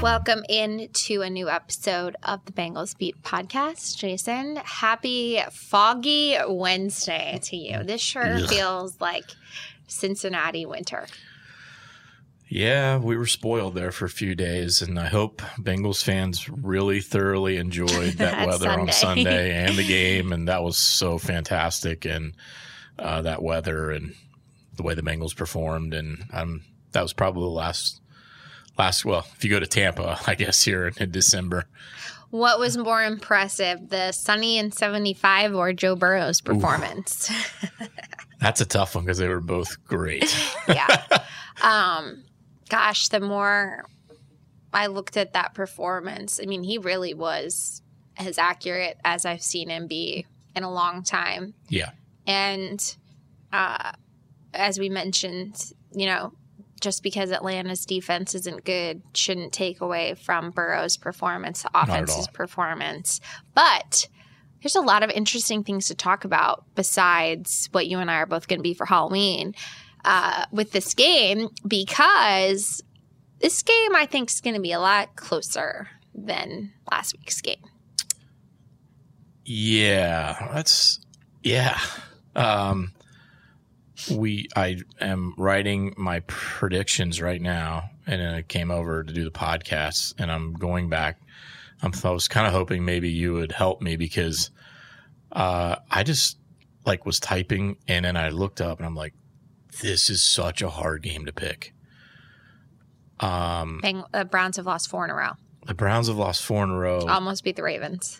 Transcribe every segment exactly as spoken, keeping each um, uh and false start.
Welcome in to a new episode of the Bengals Beat podcast. Jason, happy foggy Wednesday to you. This sure Ugh. feels like Cincinnati winter. Yeah, we were spoiled there for a few days, and I hope Bengals fans really thoroughly enjoyed that weather Sunday. on Sunday and the game, and that was so fantastic, and uh, that weather and the way the Bengals performed, and um, that was probably the last – Last, well, if you go to Tampa, I guess here in December. What was more impressive, the sunny and seventy-five or Joe Burrow's performance? That's a tough one because they were both great. yeah. Um, gosh, the more I looked at that performance, I mean, he really was as accurate as I've seen him be in a long time. Yeah. And uh, as we mentioned, you know, just because Atlanta's defense isn't good shouldn't take away from Burrow's performance, the offense's performance. But there's a lot of interesting things to talk about besides what you and I are both going to be for Halloween uh, with this game, because this game I think is going to be a lot closer than last week's game. Yeah, that's yeah. Um, We, I am writing my predictions right now, and then I came over to do the podcast, and I'm going back. I'm, I was kind of hoping maybe you would help me because uh, I just like was typing, and then I looked up, and I'm like, this is such a hard game to pick. Um, Bang, uh, Browns have lost four in a row. The Browns have lost four in a row. Almost beat the Ravens.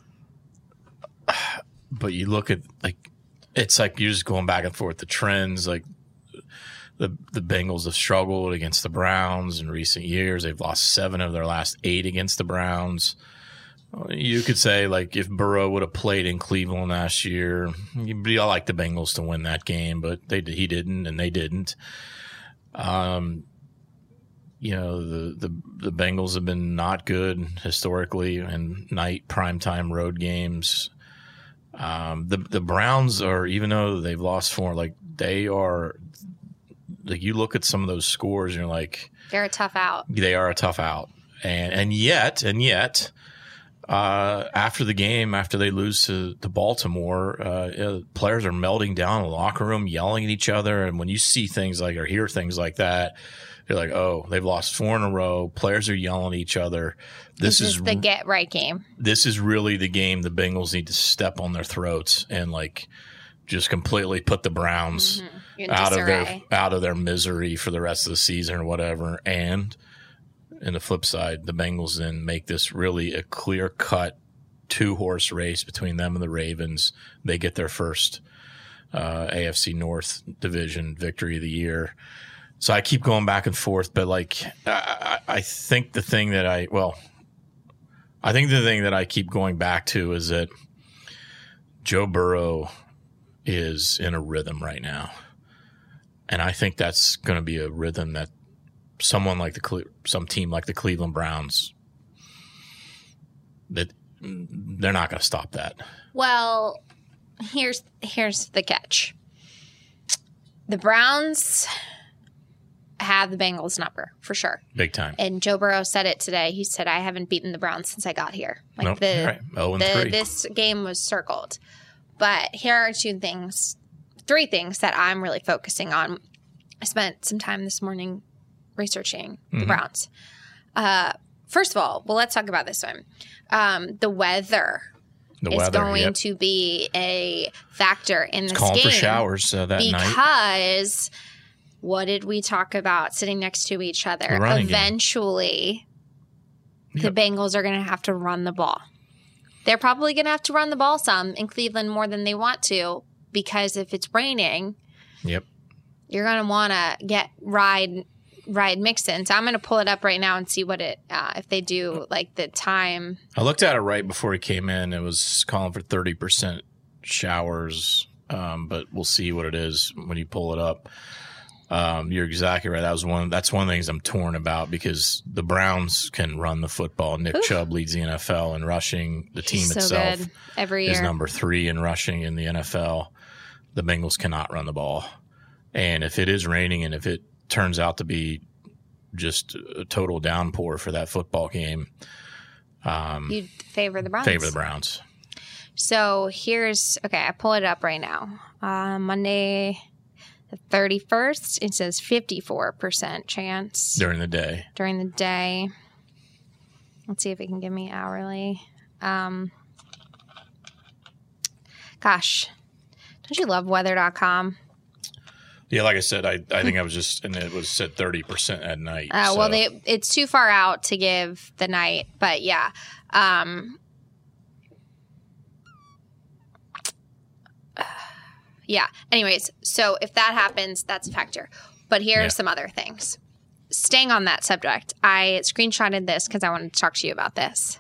But you look at like. It's like you're just going back and forth. The trends, like the the Bengals have struggled against the Browns in recent years. They've lost seven of their last eight against the Browns. You could say, like, if Burrow would have played in Cleveland last year, you'd be all like the Bengals to win that game, but they he didn't, and they didn't. Um, you know, the, the, the Bengals have been not good historically in night primetime road games. Um, the the Browns are, even though they've lost four, like they are, like you look at some of those scores and you're like, they're a tough out. They are a tough out, and and yet and yet, uh, after the game, after they lose to, to Baltimore, uh, you know, players are melting down in the locker room, yelling at each other, and when you see things like or hear things like that, you're like, oh, they've lost four in a row. Players are yelling at each other. This, this is is the get right game. This is really the game the Bengals need to step on their throats and like just completely put the Browns mm-hmm. out of their out of their misery for the rest of the season or whatever. And in the flip side, the Bengals then make this really a clear cut two horse race between them and the Ravens. They get their first uh, A F C North division victory of the year. So I keep going back and forth, but like I, I think the thing that I well. I think the thing that I keep going back to is that Joe Burrow is in a rhythm right now. And I think that's going to be a rhythm that someone like the some team like the Cleveland Browns, that they're not going to stop that. Well, here's here's the catch. The Browns have the Bengals number for sure. Big time. And Joe Burrow said it today. He said, I haven't beaten the Browns since I got here. Like nope, the, right. oh and the three. This game was circled. But here are two things, three things that I'm really focusing on. I spent some time this morning researching mm-hmm. the Browns. Uh, first of all, well, let's talk about this one. Um, the weather the is weather, going yep. to be a factor in it's this calling game. for showers uh, that because night. Because what did we talk about sitting next to each other? Eventually, yep. the Bengals are going to have to run the ball. They're probably going to have to run the ball some in Cleveland more than they want to, because if it's raining, yep, you're going to want to get ride ride Mixon. So I'm going to pull it up right now and see what it uh, if they do like the time. I looked at it right before he came in. It was calling for thirty percent showers, um, but we'll see what it is when you pull it up. Um, you're exactly right. That was one. That's one of the things I'm torn about, because the Browns can run the football. Nick Ooh. Chubb leads the N F L in rushing. The team so itself good. Every year. is number three in rushing in the N F L. The Bengals cannot run the ball, and if it is raining and if it turns out to be just a total downpour for that football game. Um, You'd favor the Browns. Favor the Browns. So here's, okay, I pull it up right now. Uh, Monday the thirty-first, it says fifty-four percent chance. During the day. During the day. Let's see if it can give me hourly. Um, gosh, don't you love weather dot com? Yeah, like I said, I, I think I was just, and it was set thirty percent at night. Uh, so. Well, they, it's too far out to give the night, but yeah. Um, yeah. Anyways, so if that happens, that's a factor. But here Yeah. are some other things. Staying on that subject, I screenshotted this because I wanted to talk to you about this.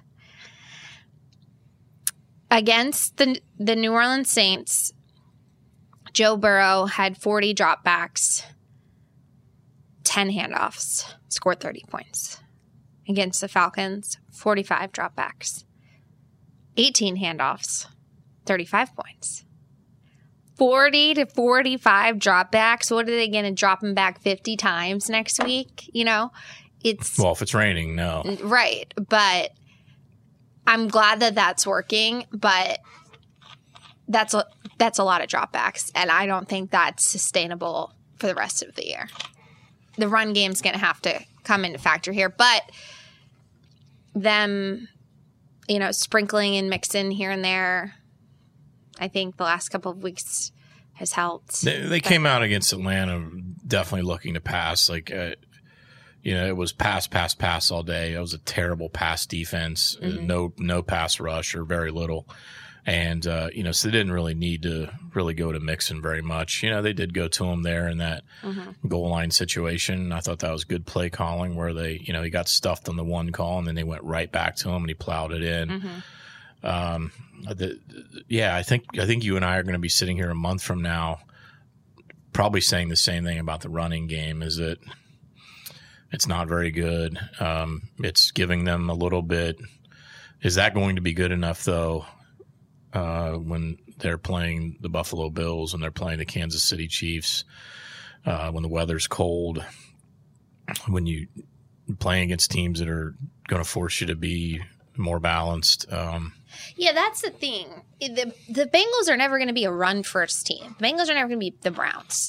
Against the the New Orleans Saints, Joe Burrow had forty dropbacks, ten handoffs, scored thirty points. Against the Falcons, forty-five dropbacks, eighteen handoffs, thirty-five points. forty to forty-five dropbacks. What are they going to drop them back fifty times next week? You know, it's Well, if it's raining, no. right. But I'm glad that that's working. But that's a, that's a lot of dropbacks. And I don't think that's sustainable for the rest of the year. The run game's going to have to come into factor here. But them, you know, sprinkling and mixing here and there, I think the last couple of weeks has helped. They, they came out against Atlanta definitely looking to pass. Like, uh, you know, it was pass, pass, pass all day. It was a terrible pass defense, Mm-hmm. no no pass rush or very little. And, uh, you know, so they didn't really need to really go to Mixon very much. You know, they did go to him there in that Mm-hmm. goal line situation. I thought that was good play calling where they, you know, he got stuffed on the one call and then they went right back to him and he plowed it in. Mm-hmm. Um, the, yeah, I think I think you and I are going to be sitting here a month from now, probably saying the same thing about the running game. Is that it's not very good. Um, it's giving them a little bit. Is that going to be good enough though? Uh, when they're playing the Buffalo Bills and they're playing the Kansas City Chiefs, uh, when the weather's cold, when you playing against teams that are going to force you to be more balanced. Um, Yeah, that's the thing. The the Bengals are never going to be a run first team. The Bengals are never going to be the Browns.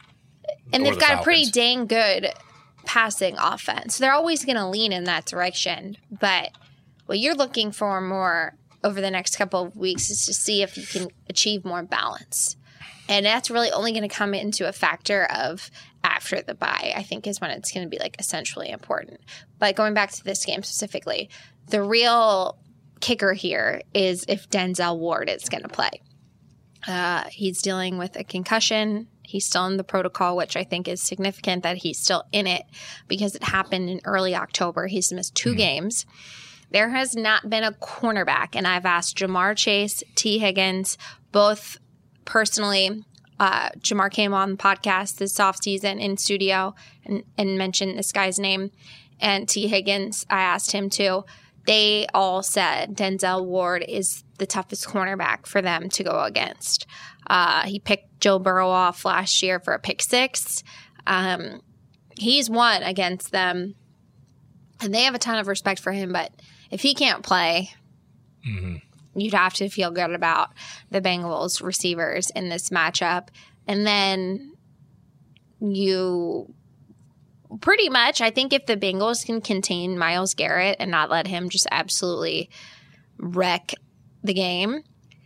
And Or they've the got a pretty Falcons. dang good passing offense. They're always going to lean in that direction. But what you're looking for more over the next couple of weeks is to see if you can achieve more balance. And that's really only going to come into a factor of after the bye, I think, is when it's going to be like essentially important. But going back to this game specifically, the real kicker here is if Denzel Ward is going to play. Uh, he's dealing with a concussion. He's still in the protocol, which I think is significant that he's still in it because it happened in early October. He's missed two mm-hmm. games. There has not been a cornerback, and I've asked Jamar Chase, T. Higgins, both personally. Uh, Jamar came on the podcast this offseason in studio and, and mentioned this guy's name. And T. Higgins, I asked him too. They all said Denzel Ward is the toughest cornerback for them to go against. Uh, he picked Joe Burrow off last year for a pick six. Um, he's won against them, and they have a ton of respect for him. But if he can't play, mm-hmm. you'd have to feel good about the Bengals receivers in this matchup. And then you pretty much, I think if the Bengals can contain Myles Garrett and not let him just absolutely wreck the game,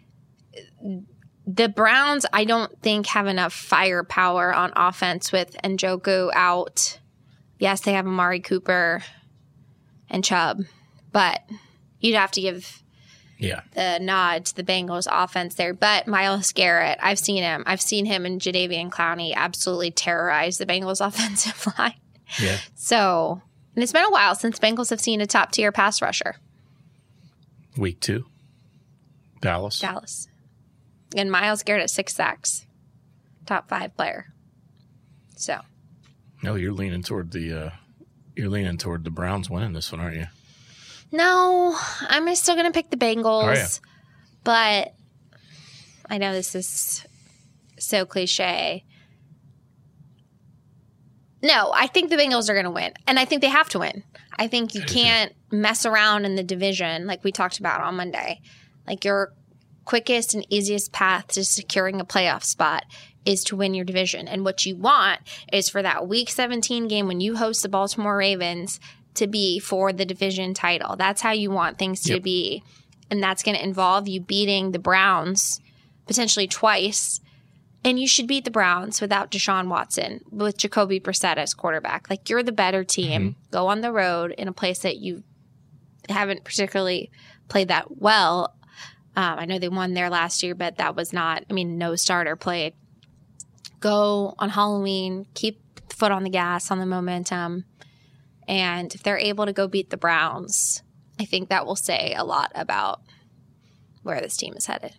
the Browns, I don't think, have enough firepower on offense with Njoku out. Yes, they have Amari Cooper and Chubb, but you'd have to give yeah. the nod to the Bengals offense there. But Myles Garrett, I've seen him. I've seen him and Jadeveon Clowney absolutely terrorize the Bengals offensive line. Yeah. So, and it's been a while since Bengals have seen a top-tier pass rusher. Week two. Dallas. Dallas. And Myles Garrett at six sacks. Top five player. So. No, you're leaning toward the uh, you're leaning toward the Browns winning this one, aren't you? No, I'm still going to pick the Bengals. Oh, yeah. But I know this is so cliche. No, I think the Bengals are going to win. And I think they have to win. I think you can't mess around in the division like we talked about on Monday. Like your quickest and easiest path to securing a playoff spot is to win your division. And what you want is for that week seventeen game when you host the Baltimore Ravens to be for the division title. That's how you want things to yep. be. And that's going to involve you beating the Browns potentially twice. And you should beat the Browns without Deshaun Watson, with Jacoby Brissett as quarterback. Like, you're the better team. Mm-hmm. Go on the road in a place that you haven't particularly played that well. Um, I know they won there last year, but that was not, I mean, no starter played. Go on Halloween, keep the foot on the gas, on the momentum. And if they're able to go beat the Browns, I think that will say a lot about where this team is headed.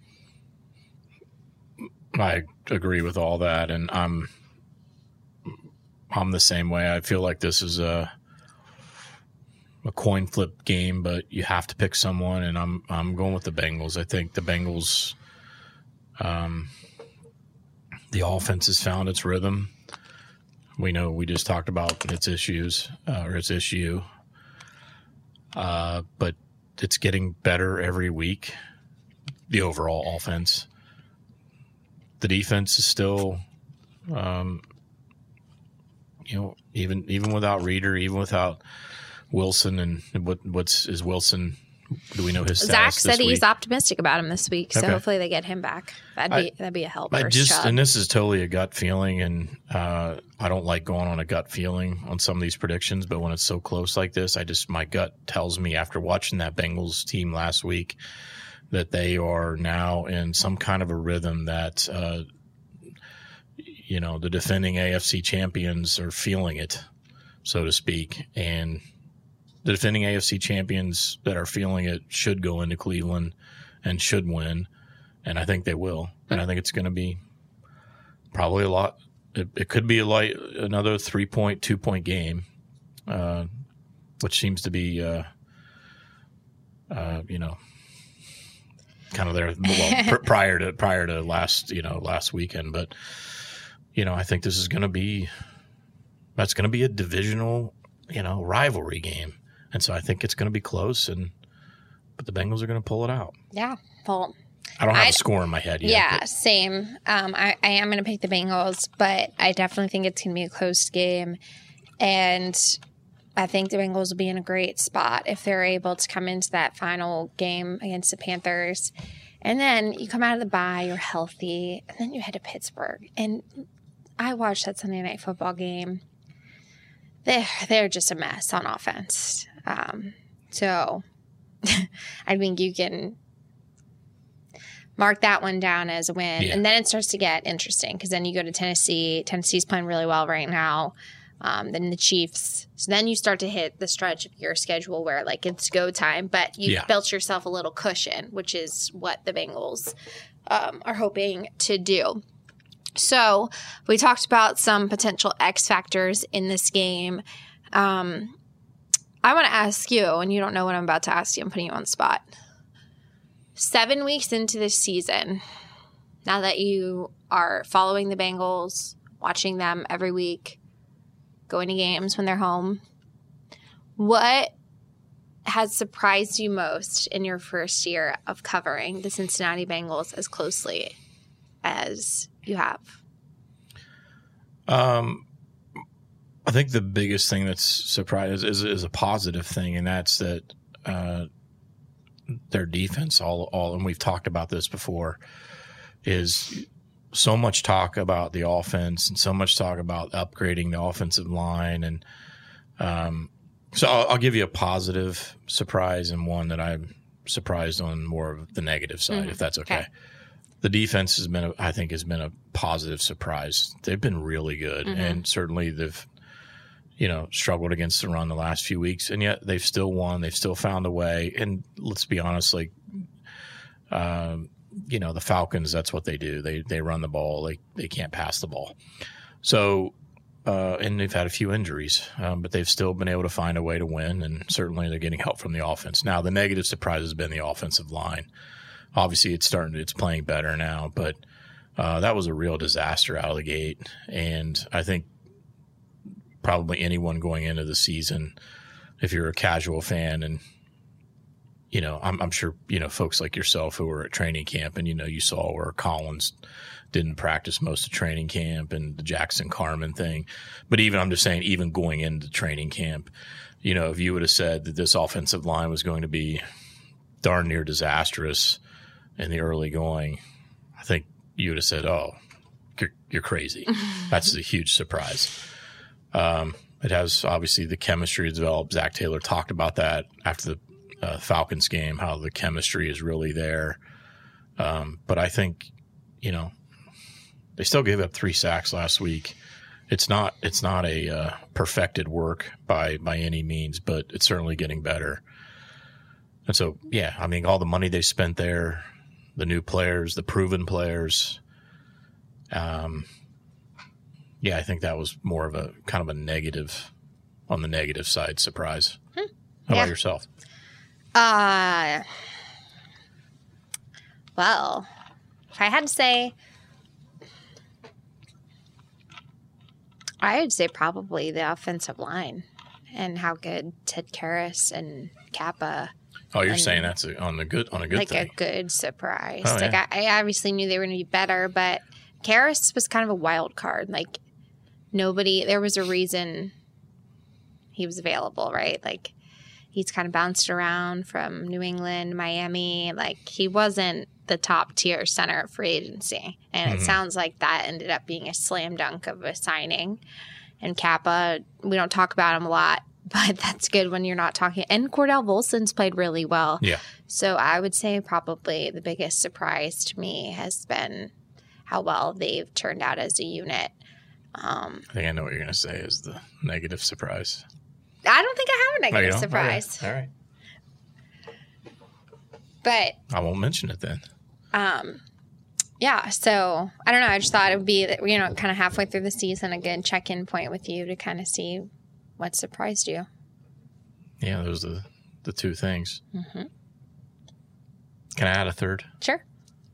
I agree with all that, and I'm I'm the same way. I feel like this is a a coin flip game, but you have to pick someone, and I'm I'm going with the Bengals. I think the Bengals, um, the offense has found its rhythm. We know we just talked about its issues uh, or its issue, uh, but it's getting better every week. The overall offense. The defense is still, um, you know, even even without Reader, even without Wilson, and what what's is Wilson? Do we know his status? Zach said this he's week? optimistic about him this week, so okay. hopefully they get him back. That'd be I, that'd be a help. I for just Chubb. And this is totally a gut feeling, and uh, I don't like going on a gut feeling on some of these predictions, but when it's so close like this, I just my gut tells me after watching that Bengals team last week that they are now in some kind of a rhythm that, uh, you know, the defending A F C champions are feeling it, so to speak. And the defending A F C champions that are feeling it should go into Cleveland and should win. And I think they will. And I think it's going to be probably a lot. It, it could be a light, another three-point, two-point game, uh, which seems to be, uh, uh, you know, kind of there well, pr- prior to prior to last you know last weekend, but you know I think this is going to be that's going to be a divisional you know rivalry game, and so I think it's going to be close, and but the Bengals are going to pull it out. Yeah, well, I don't have I, a score in my head yet. Yeah, but. same. Um, I, I am going to pick the Bengals, but I definitely think it's going to be a close game, and I think the Bengals will be in a great spot if they're able to come into that final game against the Panthers. And then you come out of the bye, you're healthy, and then you head to Pittsburgh. And I watched that Sunday Night Football game. They're, they're just a mess on offense. Um, so I think you can mark that one down as a win. Yeah. And then it starts to get interesting because then you go to Tennessee. Tennessee's playing really well right now. Um, then the Chiefs. So then you start to hit the stretch of your schedule where, like, it's go time, but you've yeah. built yourself a little cushion, which is what the Bengals um, are hoping to do. So we talked about some potential X factors in this game. Um, I want to ask you, and you don't know what I'm about to ask you. I'm putting you on the spot. Seven weeks into this season, now that you are following the Bengals, watching them every week, going to games when they're home, what has surprised you most in your first year of covering the Cincinnati Bengals as closely as you have? Um, I think the biggest thing that's surprised is, is a positive thing, and that's that uh, their defense, all, all, and we've talked about this before, is so much talk about the offense and so much talk about upgrading the offensive line. And um, so I'll, I'll give you a positive surprise and one that I'm surprised on more of the negative side, mm-hmm. if that's okay. okay. The defense has been, a, I think, has been a positive surprise. They've been really good, mm-hmm. and certainly they've, you know, struggled against the run the last few weeks, and yet they've still won. They've still found a way. And let's be honest, like, um, you know, the Falcons, that's what they do. They they run the ball. They they can't pass the ball. So, uh, and they've had a few injuries, um, but they've still been able to find a way to win, and certainly they're getting help from the offense. Now, the negative surprise has been the offensive line. Obviously, it's starting. It's playing better now, but uh, that was a real disaster out of the gate. And I think probably anyone going into the season, if you're a casual fan. And, you know, I'm, I'm sure, you know, folks like yourself who were at training camp and, you know, you saw where Collins didn't practice most of training camp and the Jackson Carman thing. But even, I'm just saying, even going into training camp, you know, if you would have said that this offensive line was going to be darn near disastrous in the early going, I think you would have said, oh, you're, you're crazy. That's a huge surprise. Um, it has obviously the chemistry developed. Zach Taylor talked about that after the uh, Falcons game, how the chemistry is really there. Um, but I think, you know, they still gave up three sacks last week. It's not it's not a uh, perfected work by by any means, but it's certainly getting better. And so, yeah, I mean, all the money they spent there, the new players, the proven players. Um, yeah, I think that was more of a kind of a negative, on the negative side, surprise. Hmm. How yeah. about yourself? Uh, well, if I had to say, I would say probably the offensive line and how good Ted Karras and Kappa. Oh, you're saying that's a, on the good on a good like thing. Like a good surprise. Oh, like yeah. I, I obviously knew they were going to be better, but Karras was kind of a wild card. Like nobody, there was a reason he was available, right? Like he's kind of bounced around from New England, Miami. Like he wasn't the top tier center of free agency. And mm-hmm. it sounds like that ended up being a slam dunk of a signing. And Kappa, we don't talk about him a lot, but that's good when you're not talking. And Cordell Volson's played really well. Yeah. So I would say probably the biggest surprise to me has been how well they've turned out as a unit. Um, I think I know what you're going to say is the negative surprise. I don't think I have a negative oh, surprise. All right. All right. But I won't mention it then. Um, yeah, so I don't know. I just thought it would be, you know, kind of halfway through the season, a good check-in point with you to kind of see what surprised you. Yeah, those are the, the two things. Mm-hmm. Can I add a third? Sure.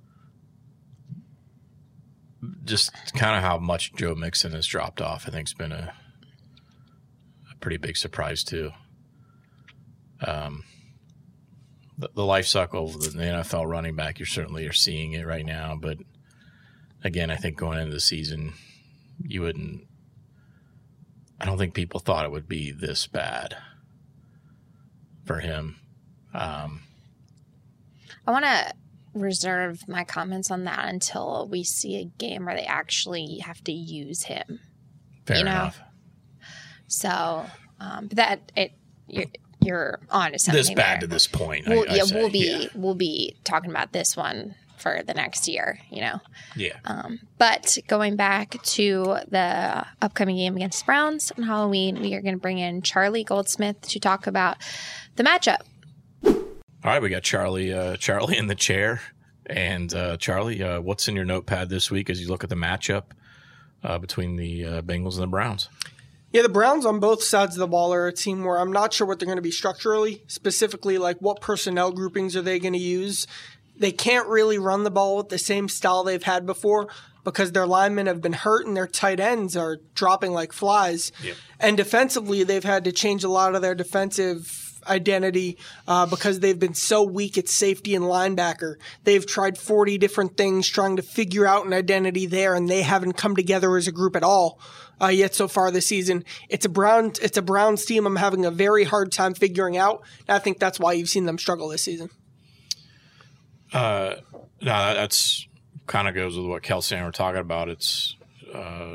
Just kind of how much Joe Mixon has dropped off, I think, has been a, a pretty big surprise, too. Um. The, the life cycle of the N F L running back, you certainly are seeing it right now. But again, I think going into the season, you wouldn't – I don't think people thought it would be this bad for him. Um, I want to reserve my comments on that until we see a game where they actually have to use him. Fair you know? enough. So um, but that it – you're on to something this bad there. to this point. We'll, I, I yeah, say. we'll be yeah. we'll be talking about this one for the next year, you know. Yeah. Um, but going back to the upcoming game against the Browns on Halloween, we are going to bring in Charlie Goldsmith to talk about the matchup. All right, we got Charlie uh, Charlie in the chair, and uh, Charlie, uh, what's in your notepad this week as you look at the matchup uh, between the uh, Bengals and the Browns? Yeah, the Browns on both sides of the ball are a team where I'm not sure what they're going to be structurally, specifically like what personnel groupings are they going to use. They can't really run the ball with the same style they've had before because their linemen have been hurt and their tight ends are dropping like flies. Yep. And defensively, they've had to change a lot of their defensive identity uh, because they've been so weak at safety and linebacker. They've tried forty different things trying to figure out an identity there, and they haven't come together as a group at all. Uh, yet so far this season. It's a Brown, it's a Browns team I'm having a very hard time figuring out. And I think that's why you've seen them struggle this season. Uh, no, that, that's kind of goes with what Kelsey and I were talking about. It's uh,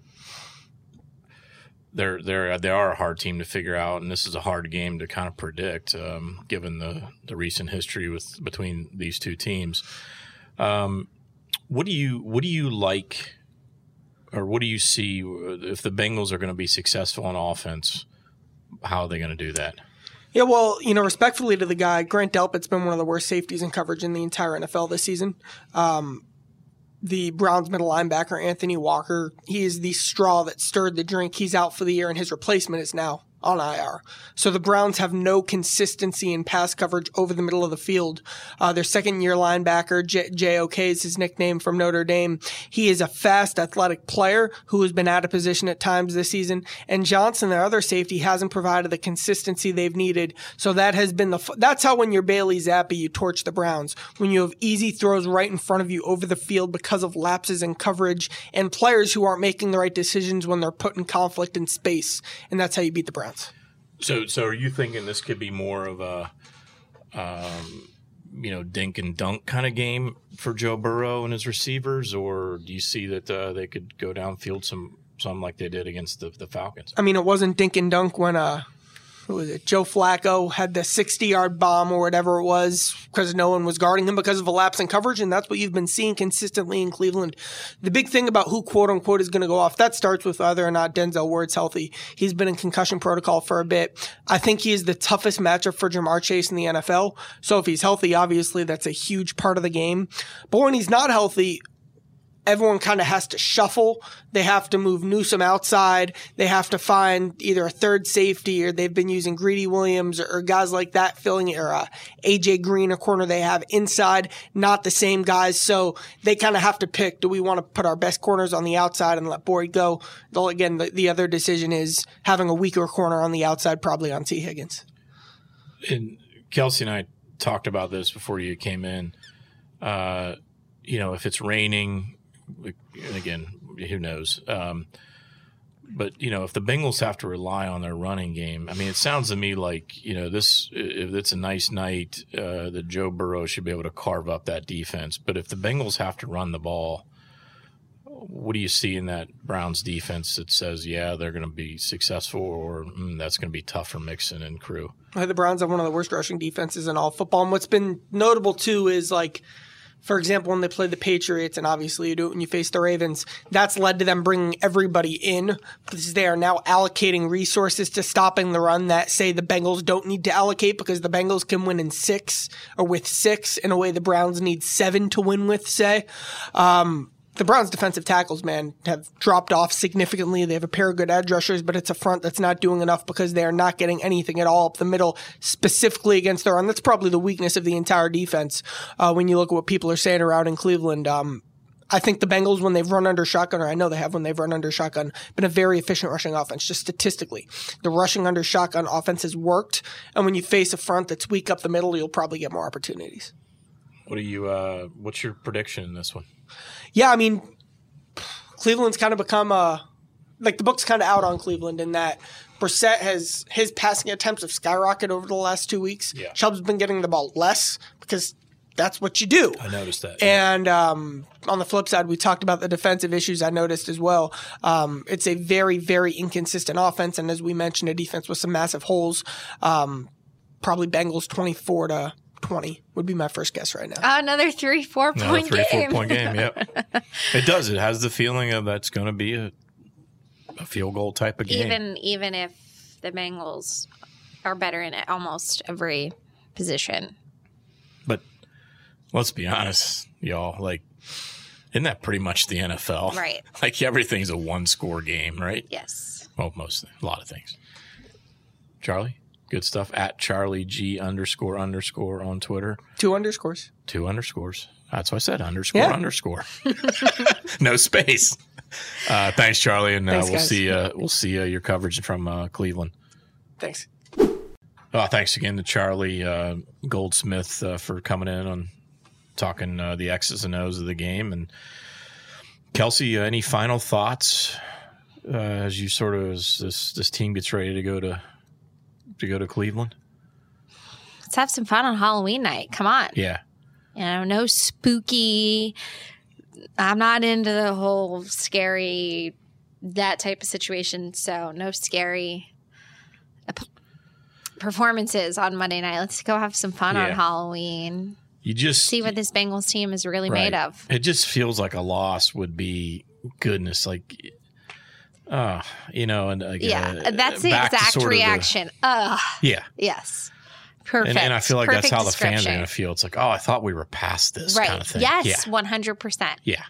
they're they're they are a hard team to figure out, and this is a hard game to kind of predict, um, given the the recent history with between these two teams. Um, what do you what do you like? Or what do you see if the Bengals are going to be successful on offense? How are they going to do that? Yeah, well, you know, respectfully to the guy, Grant Delpit's been one of the worst safeties in coverage in the entire N F L this season. Um, the Browns middle linebacker, Anthony Walker, he is the straw that stirred the drink. He's out for the year, and his replacement is now on I R. So the Browns have no consistency in pass coverage over the middle of the field. Uh, their second-year linebacker, J- J.O.K. is his nickname from Notre Dame. He is a fast, athletic player who has been out of position at times this season. And Johnson, their other safety, hasn't provided the consistency they've needed. So that has been the f- that's how when you're Bailey Zappi, you torch the Browns. When you have easy throws right in front of you over the field because of lapses in coverage and players who aren't making the right decisions when they're put in conflict in space. And that's how you beat the Browns. So, so are you thinking this could be more of a, um, you know, dink and dunk kind of game for Joe Burrow and his receivers, or do you see that uh, they could go downfield some, some like they did against the, the Falcons? I mean, it wasn't dink and dunk when uh, who was it? Joe Flacco had the sixty-yard bomb or whatever it was because no one was guarding him because of a lapse in coverage, and that's what you've been seeing consistently in Cleveland. The big thing about who, quote-unquote, is going to go off, that starts with whether or not Denzel Ward's healthy. He's been in concussion protocol for a bit. I think he is the toughest matchup for Jamar Chase in the N F L, so if he's healthy, obviously that's a huge part of the game. But when he's not healthy, everyone kind of has to shuffle. They have to move Newsome outside. They have to find either a third safety, or they've been using Greedy Williams or, or guys like that filling it, or uh, A J Green, a corner they have inside, not the same guys. So they kind of have to pick, do we want to put our best corners on the outside and let Boyd go? Well, again, the, the other decision is having a weaker corner on the outside, probably on T. Higgins. And Kelsey and I talked about this before you came in. Uh, you know, if it's raining, again, who knows? Um, but, you know, if the Bengals have to rely on their running game, I mean, it sounds to me like, you know, this, if it's a nice night, uh, that Joe Burrow should be able to carve up that defense. But if the Bengals have to run the ball, what do you see in that Browns defense that says, yeah, they're going to be successful, or mm, that's going to be tough for Mixon and crew? The Browns have one of the worst rushing defenses in all football. And what's been notable, too, is like, for example, when they play the Patriots, and obviously you do it when you face the Ravens, that's led to them bringing everybody in because they are now allocating resources to stopping the run that, say, the Bengals don't need to allocate because the Bengals can win in six or with six in a way the Browns need seven to win with, say. Um, the Browns' defensive tackles, man, have dropped off significantly. They have a pair of good edge rushers, but it's a front that's not doing enough because they are not getting anything at all up the middle, specifically against the run. That's probably the weakness of the entire defense. Uh, when you look at what people are saying around in Cleveland, um, I think the Bengals, when they've run under shotgun, or I know they have when they've run under shotgun, been a very efficient rushing offense, just statistically. The rushing under shotgun offense has worked, and when you face a front that's weak up the middle, you'll probably get more opportunities. What do you? Uh, what's your prediction in this one? Yeah, I mean, Cleveland's kind of become a like the book's kind of out on Cleveland in that Brissett has his passing attempts have skyrocketed over the last two weeks. Yeah. Chubb's been getting the ball less because that's what you do. I noticed that. And um, on the flip side, we talked about the defensive issues I noticed as well. Um, it's a very, very inconsistent offense, and as we mentioned, a defense with some massive holes. Um, probably Bengals twenty-four to twenty would be my first guess right now. Oh, another three, four no, point three, game. four point game. Yep, it does. It has the feeling of that's going to be a, a field goal type of game. Even even if the Bengals are better in almost every position. But let's be honest, y'all. Like, isn't that pretty much the N F L? Right. Like everything's a one-score game, right? Yes. Well, most a lot of things. Charlie. Good stuff at Charlie G underscore underscore on Twitter. Two underscores. Two underscores. That's what I said. Underscore yeah. underscore. No space. Uh, thanks, Charlie, and uh, thanks, we'll guys. see. Uh, we'll see uh, your coverage from uh, Cleveland. Thanks. Oh, thanks again to Charlie uh, Goldsmith uh, for coming in on talking uh, the X's and O's of the game. And Kelsey, uh, any final thoughts uh, as you sort of as this this team gets ready to go to. to go to Cleveland? Let's have some fun on Halloween night. Come on. Yeah. You know, no spooky. I'm not into the whole scary, that type of situation. So no scary p- performances on Monday night. Let's go have some fun yeah. on Halloween. You just see what this Bengals team is really right. made of. It just feels like a loss would be goodness. Like, Uh, you know, and uh, yeah, that's the exact reaction. The, Ugh. Yeah. Yes. Perfect. And, and I feel like Perfect that's how the fans are going to feel. It's like, oh, I thought we were past this right. kind of thing. Yes, yeah. one hundred percent. Yeah.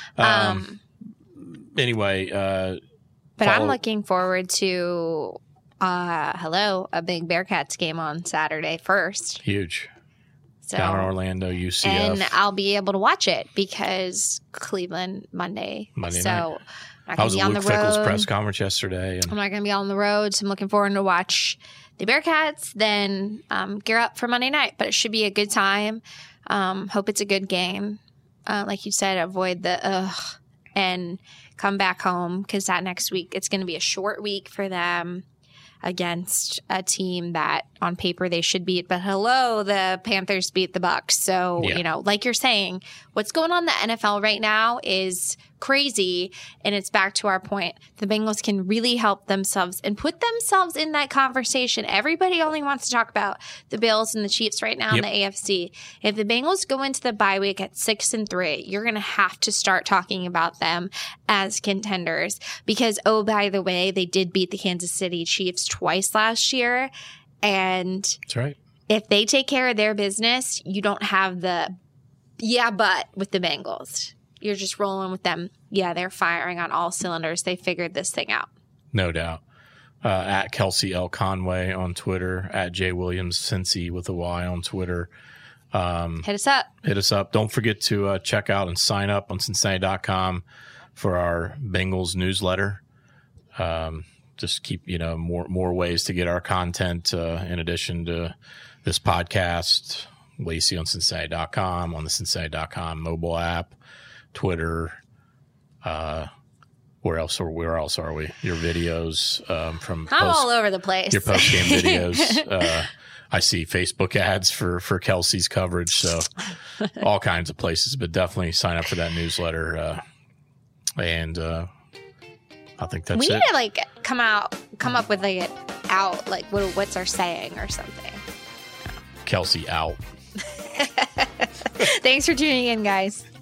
Um, um, anyway. Uh, but follow- I'm looking forward to Uh, hello, a big Bearcats game on Saturday first. Huge. So, down in Orlando, U C F. And I'll be able to watch it because Cleveland Monday. Monday so night. I'm not I was be at on Luke the road. Fickell's press conference yesterday. And I'm not going to be on the road, so I'm looking forward to watch the Bearcats, then um, gear up for Monday night. But it should be a good time. Um, hope it's a good game. Uh, like you said, avoid the ugh and come back home because that next week, it's going to be a short week for them against a team that on paper they should beat. But hello, the Panthers beat the Bucks. So, yeah. you know, like you're saying, what's going on in the N F L right now is crazy. And it's back to our point. The Bengals can really help themselves and put themselves in that conversation. Everybody only wants to talk about the Bills and the Chiefs right now yep. in the A F C. If the Bengals go into the bye week at six and three, you're going to have to start talking about them as contenders because, oh, by the way, they did beat the Kansas City Chiefs twice last year. And that's right. If they take care of their business, you don't have the yeah, but with the Bengals. You're just rolling with them. Yeah, they're firing on all cylinders. They figured this thing out. No doubt. Uh, at Kelsey L. Conway on Twitter, at J. Williams Cincy with a Y on Twitter. Um, hit us up. Hit us up. Don't forget to uh, check out and sign up on Cincinnati dot com for our Bengals newsletter. Um, just keep, you know, more more ways to get our content uh, in addition to this podcast. Lacey on Cincinnati dot com, on the Cincinnati dot com mobile app, Twitter. Uh, where else? Are, where else are we? Your videos um, from I'm post, all over the place. Your post game videos. uh, I see Facebook ads for for Kelsey's coverage, so all kinds of places. But definitely sign up for that newsletter. Uh, and uh, I think that's we it. We need to like come out, come up with like it out, like what, what's our saying or something. Kelsey out. Thanks for tuning in, guys.